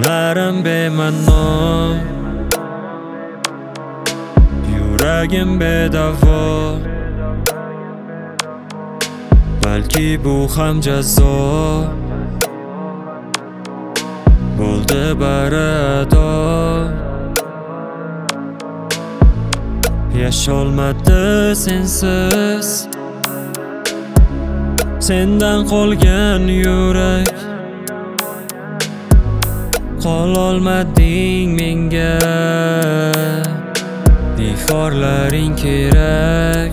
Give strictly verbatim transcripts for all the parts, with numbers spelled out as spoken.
Tunlarim bema'no, yuragim bedavo. Balki bu ham jazo bo'ldi barado. Yasholmadi sensiz, sendan qolgan yurak. Qololmading menga, iforlaring kerak.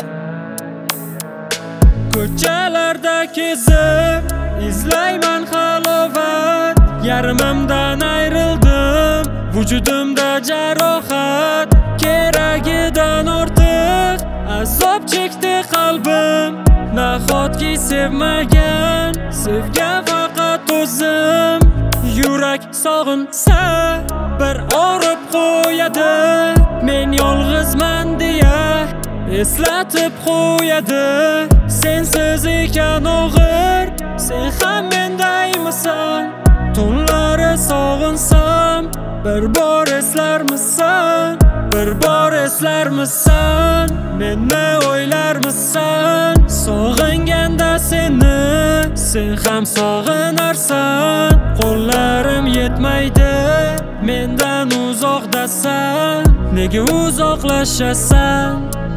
Ko'chalarda kezib izlayman halovat, yarmimdan ayrildim, vujudimda jarohat. Keragidan ortiq azob chekdi qalbim. Nahotki sevmagan, sevgan faqat o'zim. Yurak sog'insa bir og'rib qo'yadi, men yolg'izman deya eslatib qo'yadi. Sensiz ekan og'ir, sen ham mendaymisan? Tunlari sog'insam bir bor eslarmisan? Bir bor eslarmisan? Meni o'ylarmisan? Sog'inganda seni sen ham sog'inarsan. Qo'llarim yetmaydi, mendan uzoqdasan. Nega uzoqlashasan?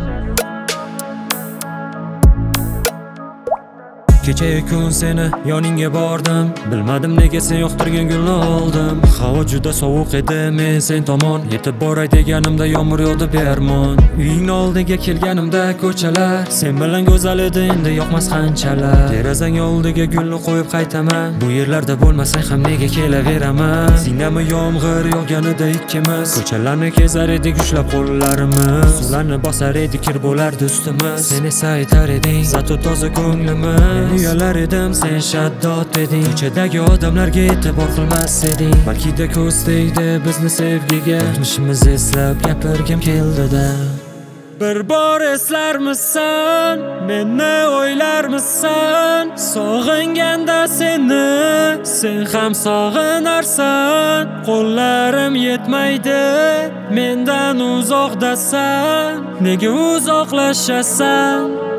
Kecha kun seni yoningga bordim, bilmadim nega sen yoqtirgan gulni oldim. Havo juda sovuq edi, men sen tomon yetib boray deganimda yomg'ir yog'di bearmon. Uying oldiga kelganimda ko'chalar sen bilan go'zal edi, endi yoqmas qanchalar. Derazang oldiga gulni qo'yib qaytaman, bu yerlarda bo'lmasang ham nega kelaveraman. Singdami yomg'ir yog'ganida ikkimiz ko'chalarni kezar edik ushlab qo'llarimiz. Suvlarni bosar edik, kir bo'lardi ustimiz. Sen esa aytar eding zato toza ko'nglimiz. Uyalar edim, sen shaddod eding. Ko'chadagi odamlarga e'tibor qilmas eding. Balki-da ko'z tegdi bizni sevgiga, o'tmishimizni eslab gapirgim keldi-da. Bir bor eslarmisan? Meni o'ylarmisan? Sog'inganda seni sen ham sog'inarsan. Qo'llarim yetmaydi, mendan uzoqdasan. Nega uzoqlashasan?